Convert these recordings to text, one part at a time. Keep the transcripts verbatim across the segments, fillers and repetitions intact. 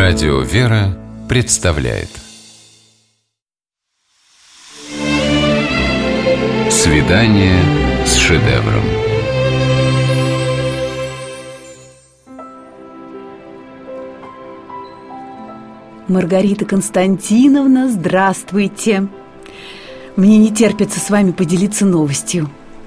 Радио «Вера» представляет «Свидание с шедевром». Маргарита Константиновна, здравствуйте! Мне не терпится с вами поделиться новостью.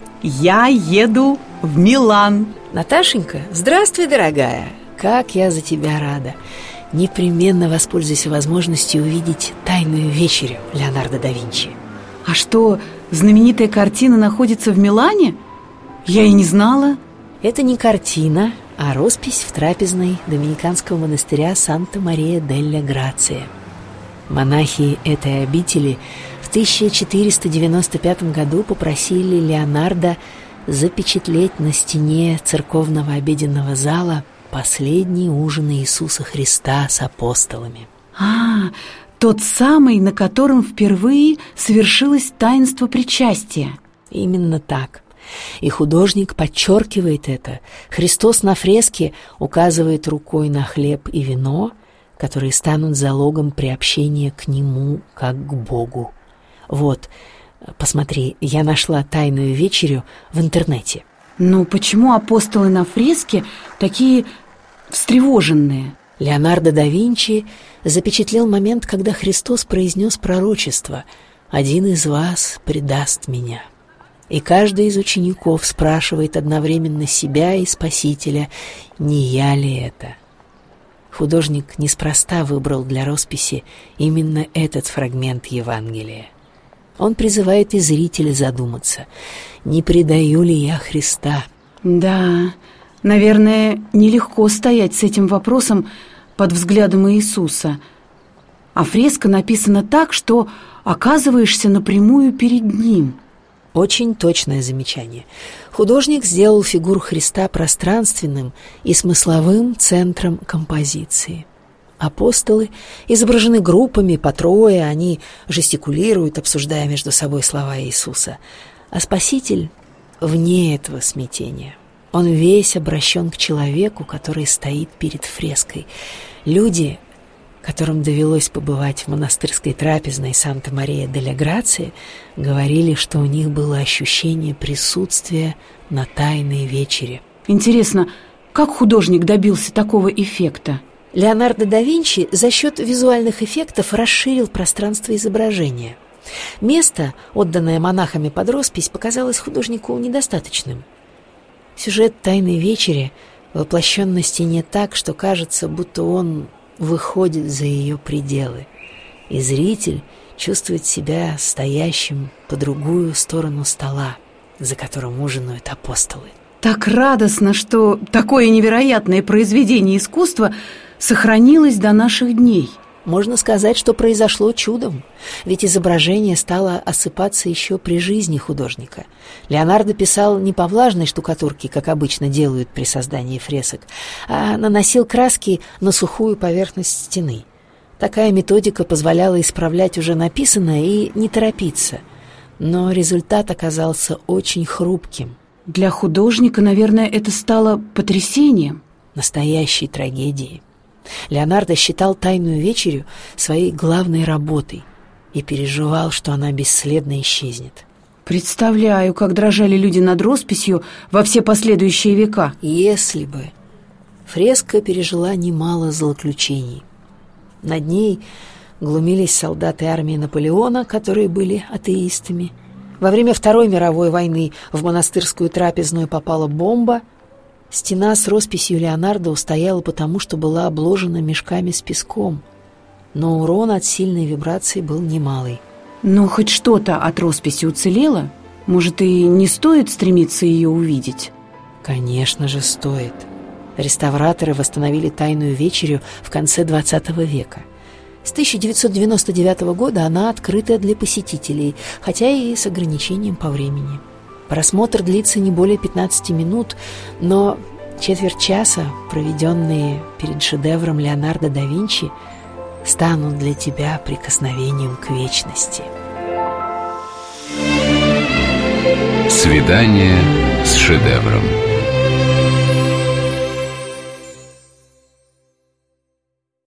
Я еду в Милан. Наташенька, здравствуй, дорогая! Как я за тебя рада! Непременно воспользуйся возможностью увидеть «Тайную вечерю» Леонардо да Винчи. А что, знаменитая картина находится в Милане? Я и не знала. Это не картина, а роспись в трапезной доминиканского монастыря Санта-Мария-дель-Грация. Монахи этой обители в тысяча четыреста девяносто пятом году попросили Леонардо запечатлеть на стене церковного обеденного зала последний ужин Иисуса Христа с апостолами. А, тот самый, на котором впервые совершилось таинство причастия. Именно так. И художник подчеркивает это. Христос на фреске указывает рукой на хлеб и вино, которые станут залогом приобщения к Нему, как к Богу. Вот, посмотри, я нашла «Тайную вечерю» в интернете. Но почему апостолы на фреске такие встревоженные? Леонардо да Винчи запечатлел момент, когда Христос произнес пророчество: «Один из вас предаст меня». И каждый из учеников спрашивает одновременно себя и Спасителя: не я ли это? Художник неспроста выбрал для росписи именно этот фрагмент Евангелия. Он призывает и зрителя задуматься: не предаю ли я Христа? Да, наверное, нелегко стоять с этим вопросом под взглядом Иисуса. А фреска написана так, что оказываешься напрямую перед Ним. Очень точное замечание. Художник сделал фигуру Христа пространственным и смысловым центром композиции. Апостолы изображены группами по трое, они жестикулируют, обсуждая между собой слова Иисуса. А Спаситель вне этого смятения. Он весь обращен к человеку, который стоит перед фреской. Люди, которым довелось побывать в монастырской трапезной Санта-Мария-дель-Грация, говорили, что у них было ощущение присутствия на Тайной вечере. Интересно, как художник добился такого эффекта? Леонардо да Винчи за счет визуальных эффектов расширил пространство изображения. Место, отданное монахами под роспись, показалось художнику недостаточным. Сюжет «Тайной вечери» воплощен на стене так, что кажется, будто он выходит за ее пределы, и зритель чувствует себя стоящим по другую сторону стола, за которым ужинают апостолы. Так радостно, что такое невероятное произведение искусства сохранилось до наших дней. Можно сказать, что произошло чудом, ведь изображение стало осыпаться еще при жизни художника. Леонардо писал не по влажной штукатурке, как обычно делают при создании фресок, а наносил краски на сухую поверхность стены. Такая методика позволяла исправлять уже написанное и не торопиться. Но результат оказался очень хрупким. Для художника, наверное, это стало потрясением. Настоящей трагедией. Леонардо считал «Тайную вечерю» своей главной работой и переживал, что она бесследно исчезнет. Представляю, как дрожали люди над росписью во все последующие века. Если бы. Фреска пережила немало злоключений. Над ней глумились солдаты армии Наполеона, которые были атеистами. Во время Второй мировой войны в монастырскую трапезную попала бомба. Стена с росписью Леонардо устояла потому, что была обложена мешками с песком. Но урон от сильной вибрации был немалый. Но хоть что-то от росписи уцелело? Может, и не стоит стремиться ее увидеть? Конечно же, стоит. Реставраторы восстановили «Тайную вечерю» в конце двадцатого века. С тысяча девятьсот девяносто девятого года она открыта для посетителей, хотя и с ограничением по времени. Просмотр длится не более пятнадцати минут, но четверть часа, проведенные перед шедевром Леонардо да Винчи, станут для тебя прикосновением к вечности. «Свидание с шедевром».